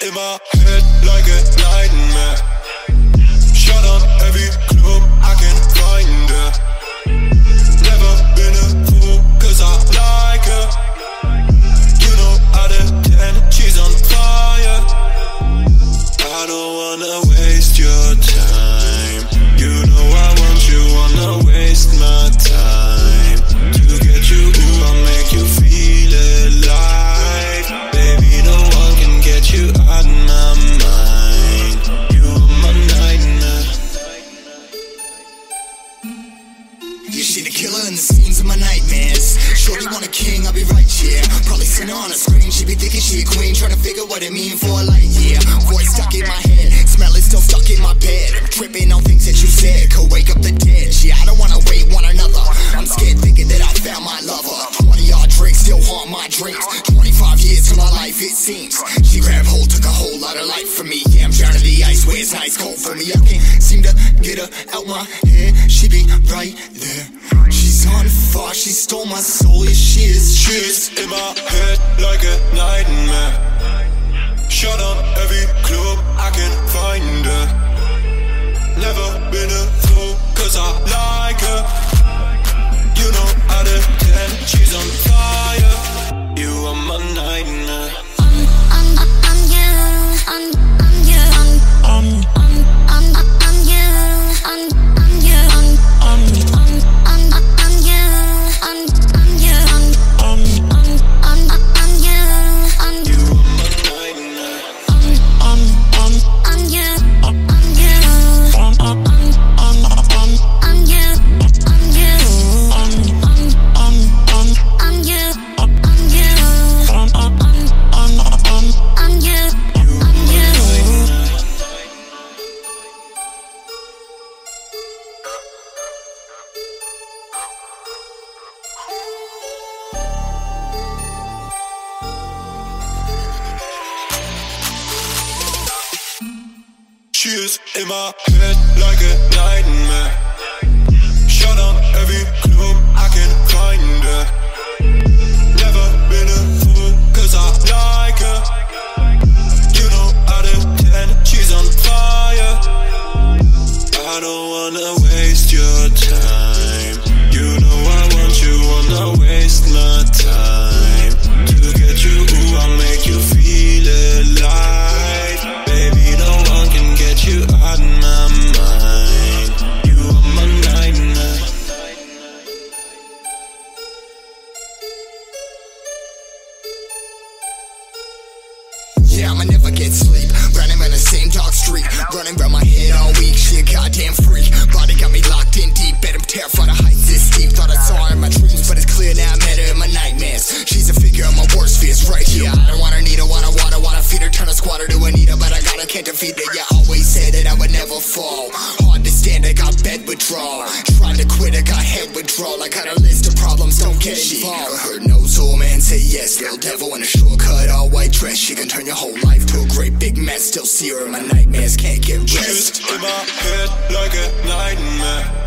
in my head like a nightmare. Shut up every club I can find her. Never been a fool cause I like her. You know out of 10 she's on fire. I don't wanna waste your time. You know I want you, wanna waste my time. To get you, ooh, I'll make you feel alive. Baby, no one can get you out of my mind. You are my nightmare. Yeah, she the killer in the scenes of my nightmares. Shorty want a king, I'll be right here. Probably seen her on a screen, she be thinking she a queen. Trying to figure what it mean for a light year. Voice stuck in my head, smell is still stuck in my bed. I'm tripping on things that you said, could wake up the dead. Yeah, I don't wanna wait one another. I'm scared thinking that I found my lover. 20-odd drinks still haunt my dreams. 25 years to my life it seems. She grabbed hold, took a whole lot of life from me. Yeah, I'm drowning the ice where it's nice cold for me. I can't seem to get her out my head. She be right there. She's on fire, she stole my soul, yeah she is. She's in my head like a nightmare. Shut up every club I can find her. Never been a fool cause I like her. You know out of 10 she's on fire. You are my nightmare. She is in my head like a nightmare. Shut up every club I can find her. Never been a fool cause I like her. You know out of 10 she's on fire. I don't wanna waste your time. You know I want you, wanna waste my time. To get you, ooh, I'll make you feel alive. Baby, no one can get you out of my mind. You are my nightmare. Yeah, I'ma never get sleep. Running around the same dark street. Running around my head all week. She a goddamn freak. Body got me locked in deep. Bet I'm terrified of heights this steep. Thought I saw her in my dreams, but it's clear now I met her in my nightmares. She's a figure of my worst fears right here. I don't wanna need her, wanna feed her. Turn a squatter to a needle, but I gotta can't defeat her. Yeah, always said that I would never fall. Hard to stand, I got bed withdrawal. Tried to quit, I got head withdrawal. I got a list of problems, don't get involved. Her nose, old man say yes. Little devil in a shortcut, all white dress. She can turn your whole life to a great big mess. Still see her in my nightmares, can't get rest. She's in my head like a nightmare.